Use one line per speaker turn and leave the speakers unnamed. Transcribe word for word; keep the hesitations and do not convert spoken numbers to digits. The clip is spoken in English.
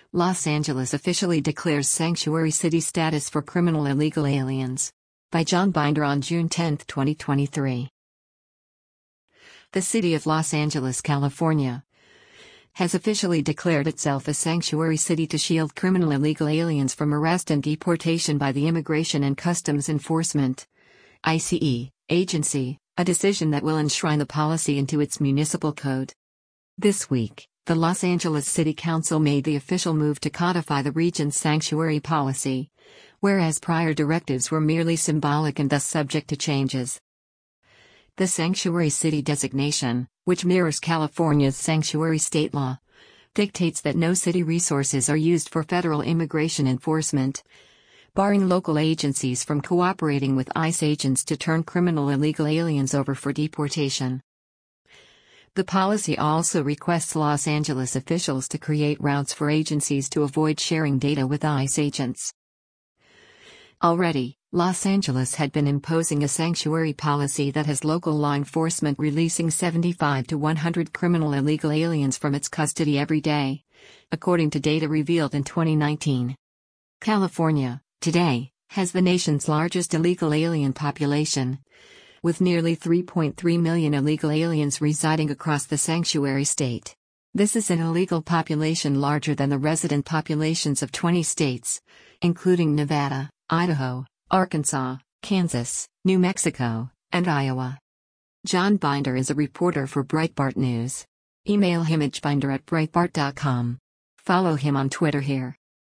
Los Angeles officially declares sanctuary city status for criminal illegal aliens. By John Binder on June tenth, twenty twenty-three. The city of Los Angeles, California, has officially declared itself a sanctuary city to shield criminal illegal aliens from arrest and deportation by the Immigration and Customs Enforcement (I C E) agency, a decision that will enshrine the policy into its municipal code. This week, the Los Angeles City Council made the official move to codify the region's sanctuary policy, whereas prior directives were merely symbolic and thus subject to changes. The sanctuary city designation, which mirrors California's sanctuary state law, dictates that no city resources are used for federal immigration enforcement, barring local agencies from cooperating with ICE agents to turn criminal illegal aliens over for deportation. The policy also requests Los Angeles officials to create routes for agencies to avoid sharing data with ICE agents. Already, Los Angeles had been imposing a sanctuary policy that has local law enforcement releasing seventy-five to one hundred criminal illegal aliens from its custody every day, according to data revealed in twenty nineteen. California, today, has the nation's largest illegal alien population, with nearly three point three million illegal aliens residing across the sanctuary state. This is an illegal population larger than the resident populations of twenty states, including Nevada, Idaho, Arkansas, Kansas, New Mexico, and Iowa. John Binder is a reporter for Breitbart News. Email him at binder at breitbart dot com. Follow him on Twitter here.